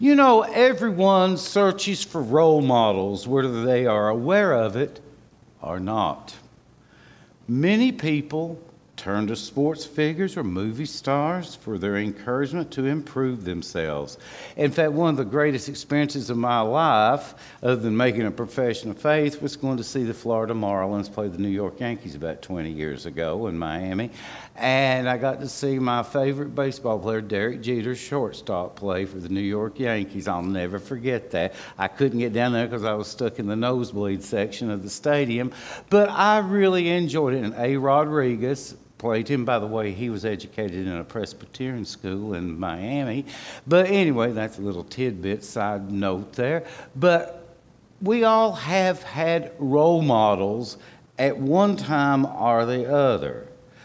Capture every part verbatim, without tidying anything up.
You know, everyone searches for role models, whether they are aware of it or not. Many people turn to sports figures or movie stars for their encouragement to improve themselves. In fact, one of the greatest experiences of my life, other than making a profession of faith, was going to see the Florida Marlins play the New York Yankees about twenty years ago in Miami. And I got to see my favorite baseball player, Derek Jeter, shortstop, play for the New York Yankees. I'll never forget that. I couldn't get down there because I was stuck in the nosebleed section of the stadium. But I really enjoyed it. And A. Rodriguez played him. By the way, he was educated in a Presbyterian school in Miami. But anyway, that's a little tidbit, side note there. But we all have had role models at one time or the other.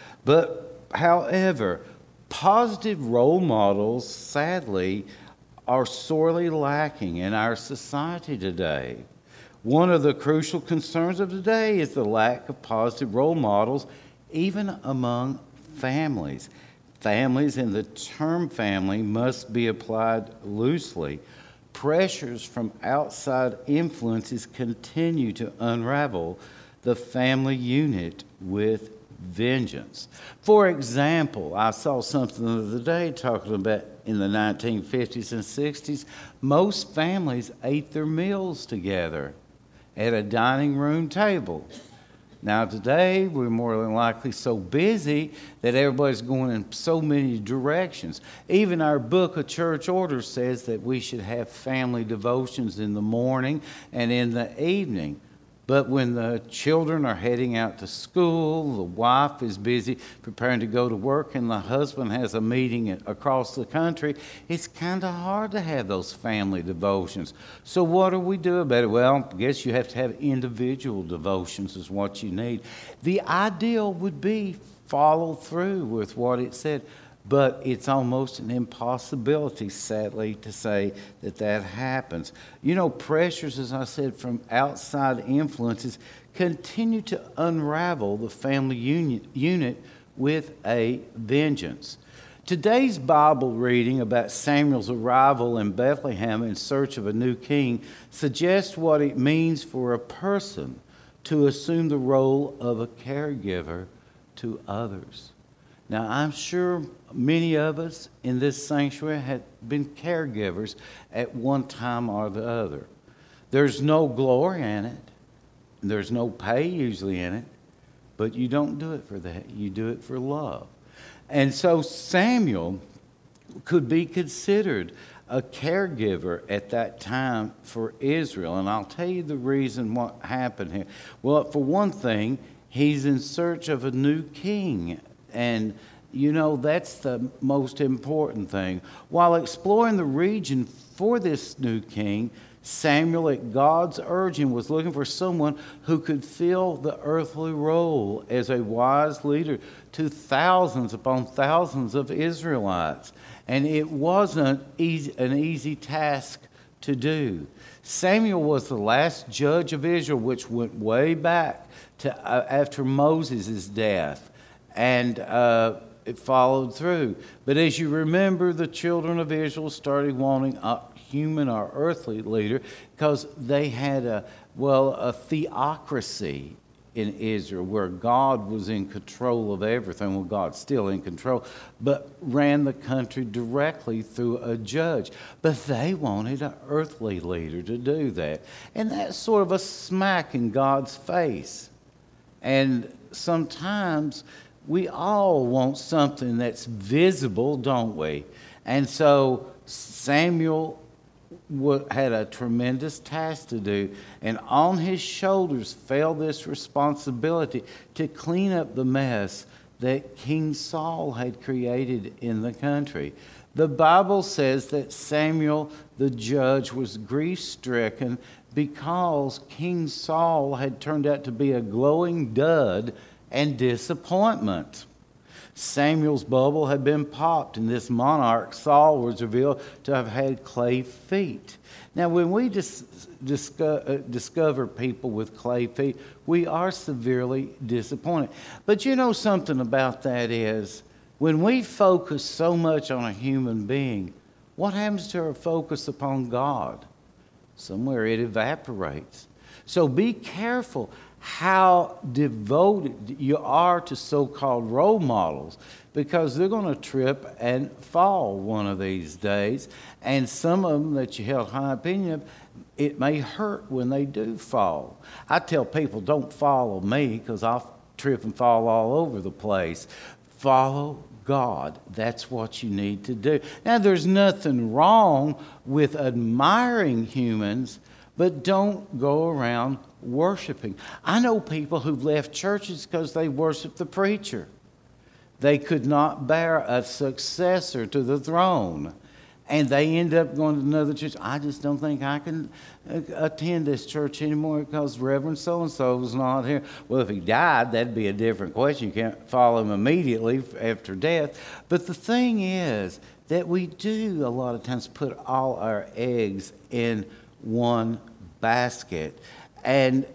But however, positive role models, sadly, are sorely lacking in our society today. One of the crucial concerns of today is the lack of positive role models, even among families. Families, and the term family must be applied loosely. Pressures from outside influences continue to unravel the family unit with vengeance. For example, I saw something the other day talking about in the nineteen fifties and sixties, most families ate their meals together at a dining room table. Now today, we're more than likely so busy that everybody's going in so many directions. Even our book of church orders says that we should have family devotions in the morning and in the evening. But when the children are heading out to school, the wife is busy preparing to go to work, and the husband has a meeting across the country, it's kind of hard to have those family devotions. So what do we do about it? Well, I guess you have to have individual devotions is what you need. The ideal would be follow through with what it said. But it's almost an impossibility, sadly, to say that that happens. You know, pressures, as I said, from outside influences continue to unravel the family union, unit with a vengeance. Today's Bible reading about Samuel's arrival in Bethlehem in search of a new king suggests what it means for a person to assume the role of a caregiver to others. Now, I'm sure many of us in this sanctuary have been caregivers at one time or the other. There's no glory in it. There's no pay usually in it. But you don't do it for that. You do it for love. And so Samuel could be considered a caregiver at that time for Israel. And I'll tell you the reason what happened here. Well, for one thing, he's in search of a new king. And, you know, that's the most important thing. While exploring the region for this new king, Samuel, at God's urging, was looking for someone who could fill the earthly role as a wise leader to thousands upon thousands of Israelites. And it wasn't easy, an easy task to do. Samuel was the last judge of Israel, which went way back to uh, after Moses' death. And uh, it followed through. But as you remember, the children of Israel started wanting a human or earthly leader because they had a, well, a theocracy in Israel where God was in control of everything. Well, God's still in control, but ran the country directly through a judge. But they wanted an earthly leader to do that. And that's sort of a smack in God's face. And sometimes we all want something that's visible, don't we? And so Samuel had a tremendous task to do, and on his shoulders fell this responsibility to clean up the mess that King Saul had created in the country. The Bible says that Samuel, the judge, was grief-stricken because King Saul had turned out to be a glowing dud and disappointment. Samuel's bubble had been popped, and this monarch, Saul, was revealed to have had clay feet. Now, when we dis- disco- uh, discover people with clay feet, we are severely disappointed. But you know something about that is, when we focus so much on a human being, What happens to our focus upon God? Somewhere it evaporates. So be careful how devoted you are to so-called role models, because they're going to trip and fall one of these days. And some of them that you held high opinion of, it may hurt when they do fall. I tell people, don't follow me, because I'll trip and fall all over the place. Follow God. That's what you need to do. Now, there's nothing wrong with admiring humans, but don't go around worshiping. I know people who've left churches because they worship the preacher. They could not bear a successor to the throne, and they end up going to another church. I just don't think I can attend this church anymore because Reverend so-and-so was not here. Well, if he died, that'd be a different question. You can't follow him immediately after death. But the thing is that we do a lot of times put all our eggs in one basket. And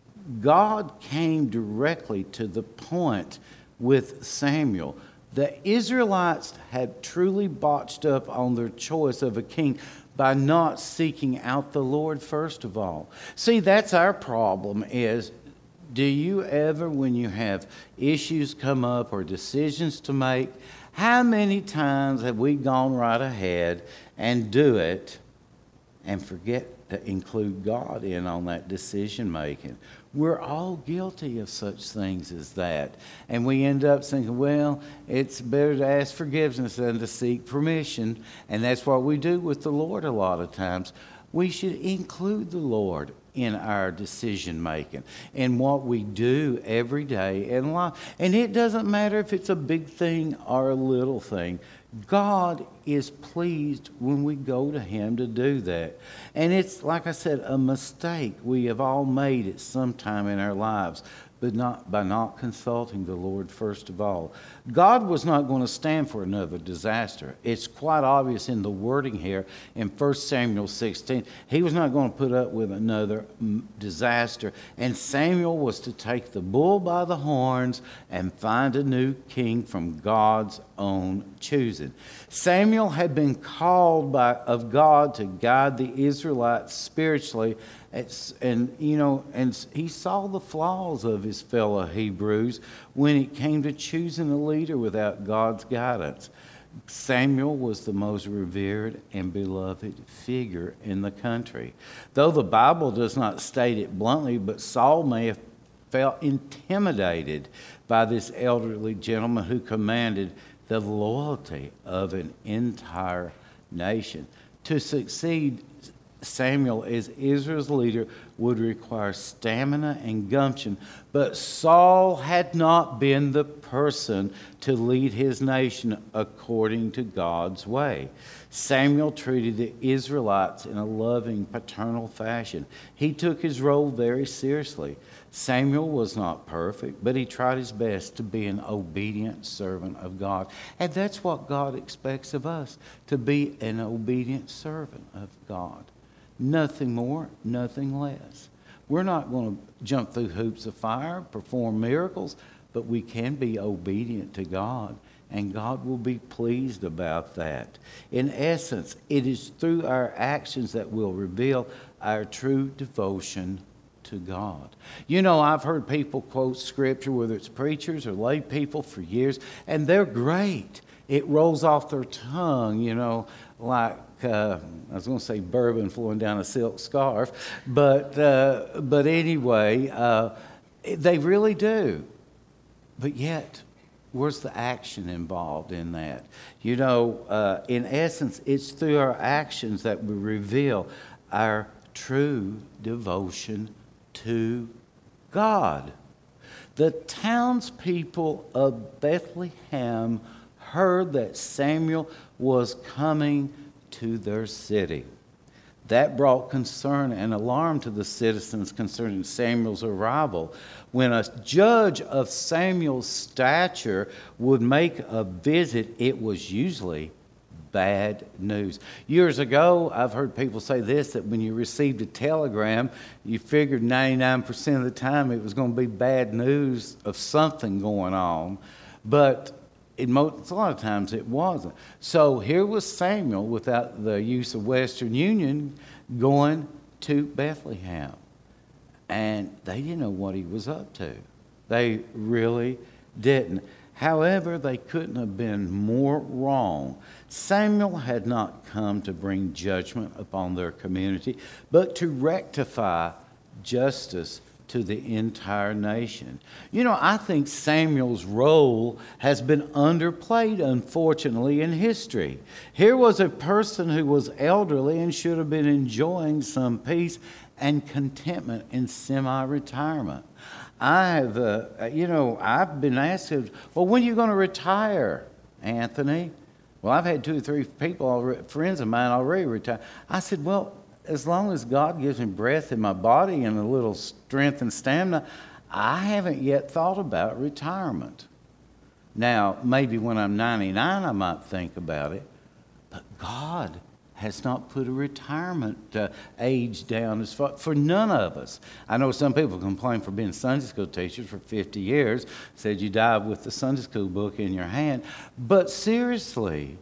God came directly to the point with Samuel. The Israelites had truly botched up on their choice of a king by not seeking out the Lord first of all. See, that's our problem is, do you ever, when you have issues come up or decisions to make, how many times have we gone right ahead and do it and forget to include God in on that decision making? We're all guilty of such things as that. And we end up thinking, well, it's better to ask forgiveness than to seek permission. And that's what we do with the Lord a lot of times. We should include the Lord in our decision making, in what we do every day in life. And it doesn't matter if it's a big thing or a little thing. God is pleased when we go to Him to do that. And it's, like I said, a mistake we have all made at some time in our lives, but not by not consulting the Lord first of all. God was not going to stand for another disaster. It's quite obvious in the wording here in First Samuel sixteen. He was not going to put up with another disaster. And Samuel was to take the bull by the horns and find a new king from God's own choosing. Samuel had been called by of God to guide the Israelites spiritually. It's, and, you know, and he saw the flaws of his fellow Hebrews when it came to choosing a leader without God's guidance. Samuel was the most revered and beloved figure in the country. Though the Bible does not state it bluntly, but Saul may have felt intimidated by this elderly gentleman who commanded the loyalty of an entire nation. To succeed, Samuel, as Israel's leader, would require stamina and gumption, but Saul had not been the person to lead his nation according to God's way. Samuel treated the Israelites in a loving, paternal fashion. He took his role very seriously. Samuel was not perfect, but he tried his best to be an obedient servant of God. And that's what God expects of us, to be an obedient servant of God. Nothing more, nothing less. We're not going to jump through hoops of fire, perform miracles, but we can be obedient to God, and God will be pleased about that. In essence, it is through our actions that will reveal our true devotion to God. You know, I've heard people quote scripture, whether it's preachers or lay people, for years, and they're great. It rolls off their tongue, you know, like uh, I was going to say bourbon flowing down a silk scarf, but uh, but anyway, uh, they really do. But yet, where's the action involved in that? You know, uh, in essence, it's through our actions that we reveal our true devotion to God. The townspeople of Bethlehem heard that Samuel was coming to their city. That brought concern and alarm to the citizens concerning Samuel's arrival. When a judge of Samuel's stature would make a visit, it was usually bad news. Years ago, I've heard people say this, that when you received a telegram, you figured ninety-nine percent of the time it was going to be bad news of something going on. But it most, a lot of times it wasn't. So here was Samuel, without the use of Western Union, going to Bethlehem. And they didn't know what he was up to. They really didn't. However, they couldn't have been more wrong. Samuel had not come to bring judgment upon their community, but to rectify justice to the entire nation. You know, I think Samuel's role has been underplayed, unfortunately, in history. Here was a person who was elderly and should have been enjoying some peace and contentment in semi-retirement. I have, uh, you know, I've been asked, well, when are you going to retire, Anthony? Well, I've had two or three people, already, friends of mine already retire. I said, well, as long as God gives me breath in my body and a little strength and stamina, I haven't yet thought about retirement. Now, maybe when I'm ninety-nine, I might think about it, but God has not put a retirement uh, age down as far, for none of us. I know some people complain for being Sunday school teachers for fifty years, said you died with the Sunday school book in your hand. But seriously,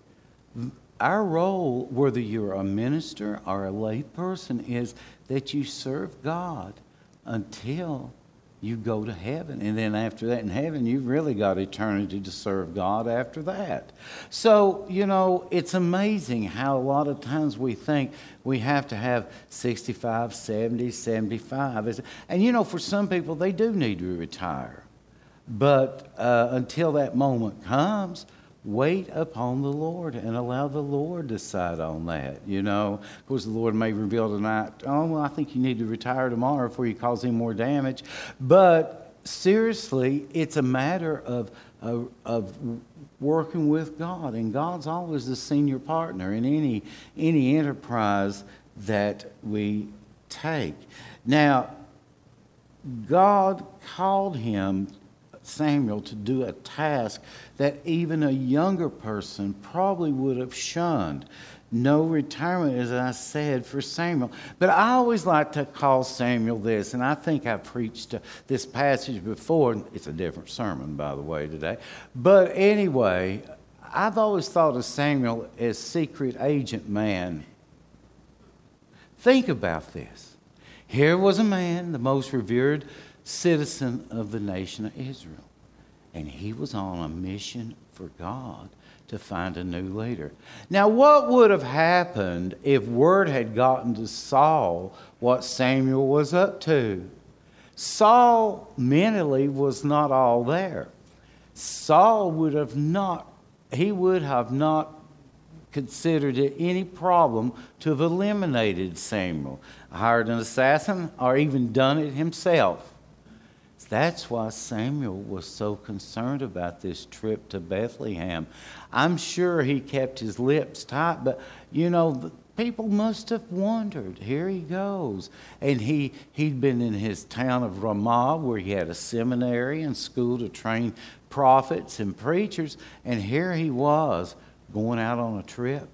our role, whether you're a minister or a lay person, is that you serve God until you go to heaven. And then after that in heaven, you've really got eternity to serve God after that. So, you know, it's amazing how a lot of times we think we have to have sixty-five, seventy, seventy-five. And, you know, for some people, they do need to retire. But uh, until that moment comes, wait upon the Lord and allow the Lord to decide on that, you know. Of course, the Lord may reveal tonight, oh, well, I think you need to retire tomorrow before you cause any more damage. But seriously, it's a matter of, of, of working with God. And God's always the senior partner in any, any enterprise that we take. Now, God called him, Samuel, to do a task that even a younger person probably would have shunned. No retirement, as I said, for Samuel. But I always like to call Samuel this, and I think I preached this passage before. It's a different sermon, by the way, today. But anyway, I've always thought of Samuel as secret agent man. Think about this. Here was a man, the most revered citizen of the nation of Israel. And he was on a mission for God to find a new leader. Now, what would have happened if word had gotten to Saul what Samuel was up to? Saul mentally was not all there. Saul would have not, he would have not considered it any problem to have eliminated Samuel, hired an assassin, or even done it himself. That's why Samuel was so concerned about this trip to Bethlehem. I'm sure he kept his lips tight, but, you know, the people must have wondered. Here he goes. And he, he'd been in his town of Ramah, where he had a seminary and school to train prophets and preachers, and here he was going out on a trip.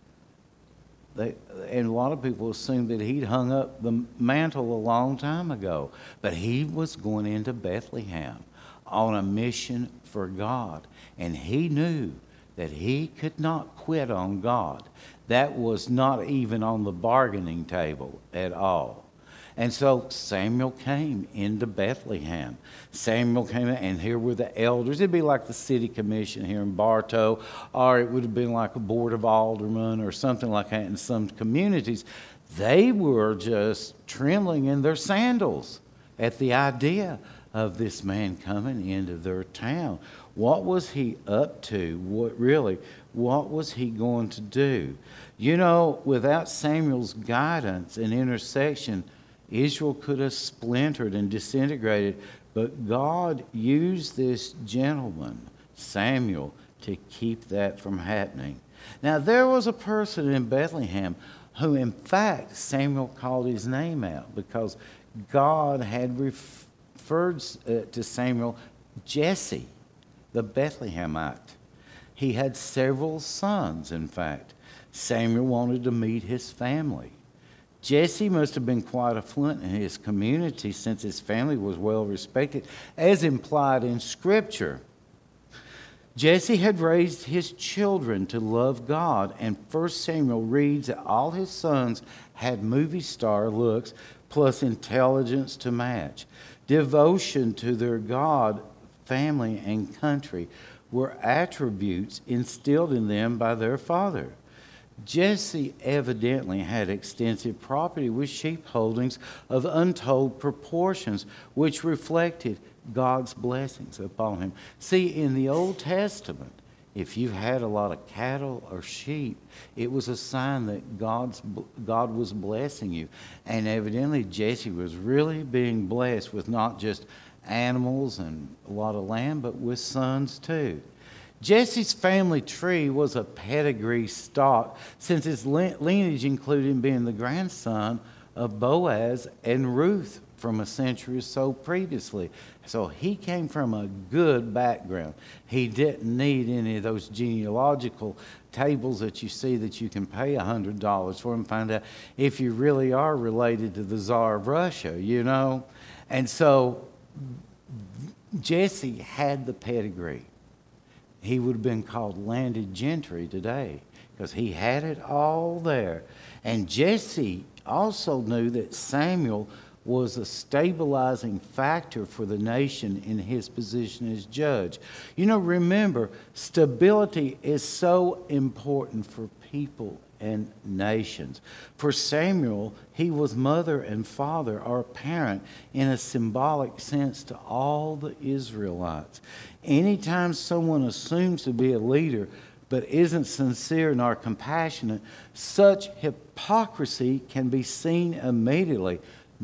They, and a lot of people assumed that he'd hung up the mantle a long time ago. But he was going into Bethlehem on a mission for God. And he knew that he could not quit on God. That was not even on the bargaining table at all. And so Samuel came into Bethlehem. Samuel came in, and here were the elders. It'd be like the city commission here in Bartow, or it would have been like a board of aldermen or something like that in some communities. They were just trembling in their sandals at the idea of this man coming into their town. What was he up to? What really, what was he going to do? You know, without Samuel's guidance and intercession, Israel could have splintered and disintegrated, but God used this gentleman, Samuel, to keep that from happening. Now, there was a person in Bethlehem who, in fact, Samuel called his name out because God had referred uh, to Samuel Jesse, the Bethlehemite. He had several sons, in fact. Samuel wanted to meet his family. Jesse must have been quite affluent in his community since his family was well respected, as implied in Scripture. Jesse had raised his children to love God, and First Samuel reads that all his sons had movie star looks plus intelligence to match. Devotion to their God, family, and country were attributes instilled in them by their father. Jesse evidently had extensive property with sheep holdings of untold proportions, which reflected God's blessings upon him. See, in the Old Testament, if you had a lot of cattle or sheep, it was a sign that God's God was blessing you. And evidently, Jesse was really being blessed with not just animals and a lot of land, but with sons too. Jesse's family tree was a pedigree stock, since his lineage included him being the grandson of Boaz and Ruth from a century or so previously. So he came from a good background. He didn't need any of those genealogical tables that you see that you can pay one hundred dollars for and find out if you really are related to the Tsar of Russia, you know. And so Jesse had the pedigree. He would have been called landed gentry today because he had it all there. And Jesse also knew that Samuel was a stabilizing factor for the nation in his position as judge. You know, remember, stability is so important for people and nations. For Samuel, he was mother and father or parent in a symbolic sense to all the Israelites. Anytime someone assumes to be a leader but isn't sincere nor compassionate, such hypocrisy can be seen immediately.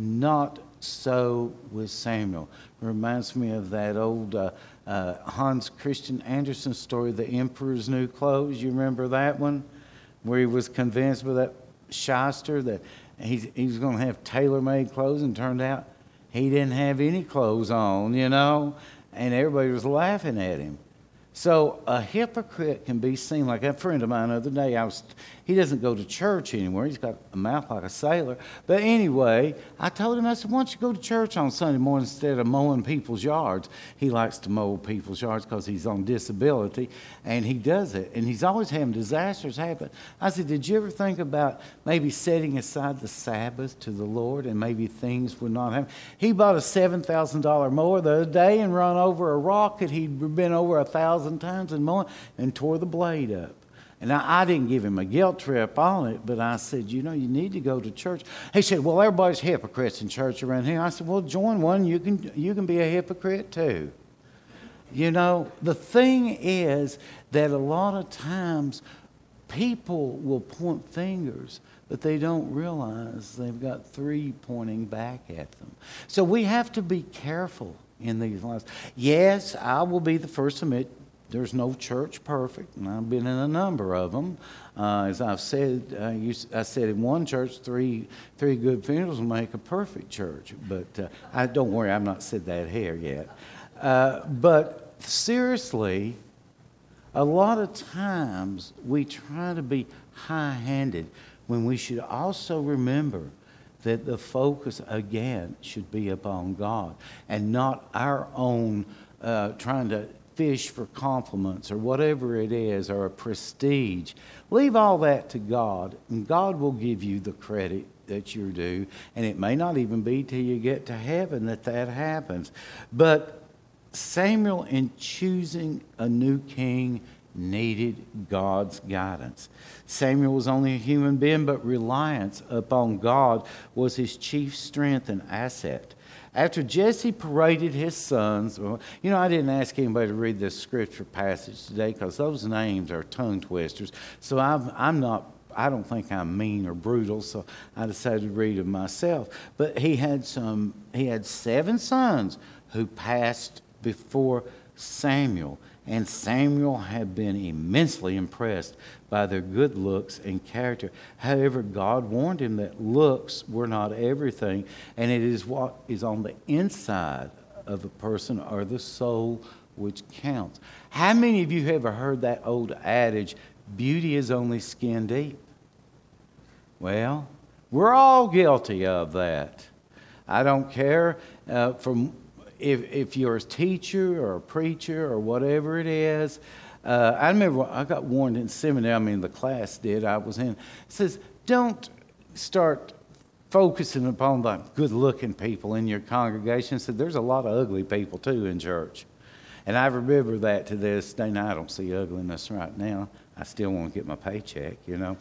Not so with Samuel. Reminds me of that old uh, uh, Hans Christian Andersen story, The Emperor's New Clothes. You remember that one? Where he was convinced by that shyster that he's, he was going to have tailor-made clothes, and turned out he didn't have any clothes on, you know, and everybody was laughing at him. So a hypocrite can be seen like a friend of mine the other day. I was, he doesn't go to church anymore. He's got a mouth like a sailor. But anyway, I told him, I said, why don't you go to church on Sunday morning instead of mowing people's yards? He likes to mow people's yards because he's on disability, and he does it. And he's always having disasters happen. I said, did you ever think about maybe setting aside the Sabbath to the Lord and maybe things would not happen? He bought a seven thousand dollars mower the other day and run over a rock that he'd been over a thousand times and mowing and tore the blade up. And I, I didn't give him a guilt trip on it, but I said, you know, you need to go to church. He said, well, everybody's hypocrites in church around here. I said, well, join one. You can, you can be a hypocrite too. You know, the thing is that a lot of times people will point fingers, but they don't realize they've got three pointing back at them. So we have to be careful in these lives. Yes, I will be the first to admit there's no church perfect, and I've been in a number of them. Uh, as I've said, uh, you, I said in one church, three three good funerals will make a perfect church. But uh, I don't worry, I've not said that here yet. Uh, but seriously, a lot of times we try to be high-handed when we should also remember that the focus, again, should be upon God and not our own uh, trying to fish for compliments or whatever it is, or a prestige. Leave all that to God, and God will give you the credit that you're due. And it may not even be till you get to heaven that that happens. But Samuel, in choosing a new king, needed God's guidance. Samuel was only a human being, but reliance upon God was his chief strength and asset. After Jesse paraded his sons, well, you know, I didn't ask anybody to read this scripture passage today because those names are tongue twisters. So I've, I'm not, I don't think I'm mean or brutal, so I decided to read them myself. But he had some, he had seven sons who passed before Samuel. And Samuel had been immensely impressed by their good looks and character. However, God warned him that looks were not everything, and it is what is on the inside of a person or the soul which counts. How many of you have ever heard that old adage, beauty is only skin deep? Well, we're all guilty of that. I don't care uh, from if, if you're a teacher or a preacher or whatever it is, uh, I remember I got warned in seminary, I mean the class did, I was in, it says, don't start focusing upon the good-looking people in your congregation. It said, there's a lot of ugly people too in church. And I remember that to this day. Now, I don't see ugliness right now. I still want to get my paycheck, you know.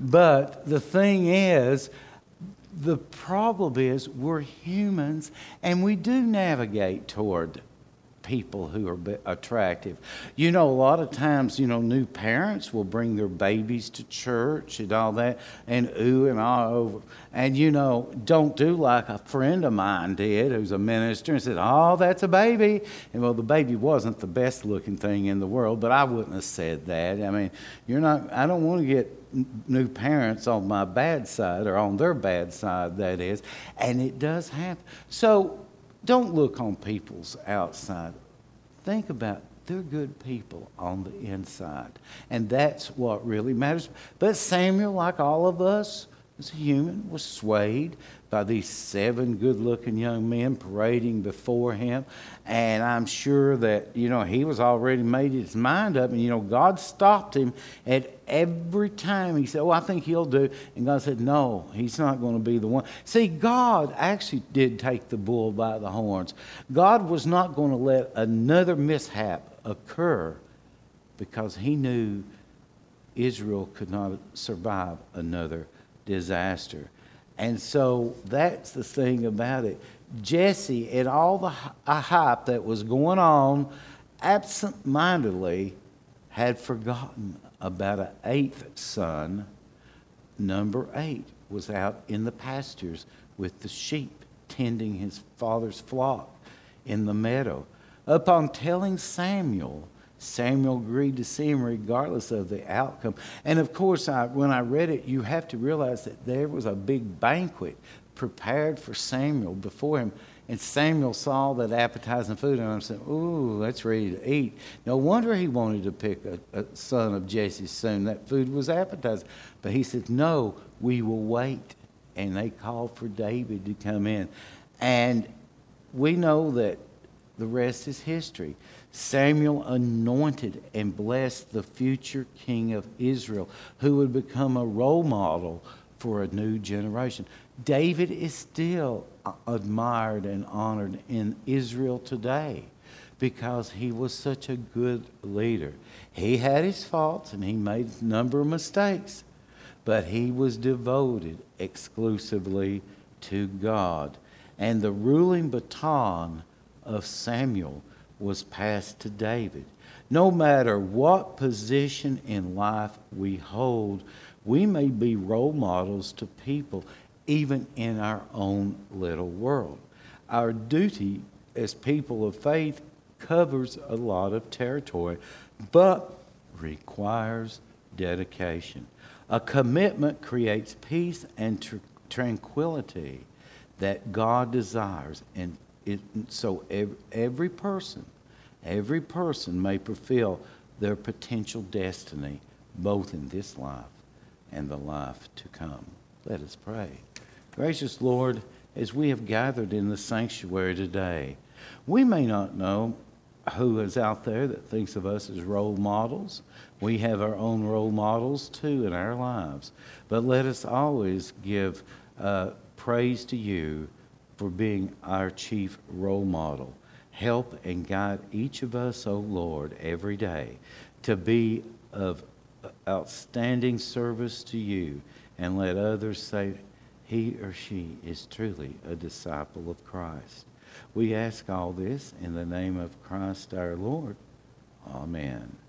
But the thing is, the problem is we're humans, and we do navigate toward people who are attractive. You know, a lot of times, you know, new parents will bring their babies to church and all that, and ooh and ah over. And, you know, don't do like a friend of mine did who's a minister and said, oh, that's a baby. And, well, the baby wasn't the best looking thing in the world, but I wouldn't have said that. I mean, you're not, I don't want to get new parents on my bad side, or on their bad side, that is. And it does happen. So, don't look on people's outside. Think about they're good people on the inside. And that's what really matters. But Samuel, like all of us, as a human, was swayed by these seven good-looking young men parading before him. And I'm sure that, you know, he was already made his mind up. And, you know, God stopped him at every time. He said, oh, I think he'll do. And God said, no, he's not going to be the one. See, God actually did take the bull by the horns. God was not going to let another mishap occur because he knew Israel could not survive another disaster. And so that's the thing about it. Jesse, and all the hype that was going on, absent-mindedly had forgotten about an eighth son. Number eight was out in the pastures with the sheep, tending his father's flock in the meadow. Upon telling Samuel, Samuel agreed to see him regardless of the outcome. And of course, I, when I read it, you have to realize that there was a big banquet prepared for Samuel before him. And Samuel saw that appetizing food, and I'm saying, ooh, that's ready to eat. No wonder he wanted to pick a, a son of Jesse soon. That food was appetizing. But he said, no, we will wait. And they called for David to come in. And we know that the rest is history. Samuel anointed and blessed the future king of Israel, who would become a role model for a new generation. David is still admired and honored in Israel today because he was such a good leader. He had his faults and he made a number of mistakes, but he was devoted exclusively to God. And the ruling baton of Samuel was passed to David. No matter what position in life we hold, we may be role models to people, even in our own little world. Our duty as people of faith covers a lot of territory, but requires dedication. A commitment creates peace and tr- tranquility that God desires, and it, so every, every person, every person may fulfill their potential destiny, both in this life and the life to come. Let us pray. Gracious Lord, as we have gathered in the sanctuary today, we may not know who is out there that thinks of us as role models. We have our own role models too in our lives. But let us always give uh, praise to you for being our chief role model. Help and guide each of us, O Lord, every day to be of outstanding service to you, and let others say he or she is truly a disciple of Christ. We ask all this in the name of Christ our Lord. Amen.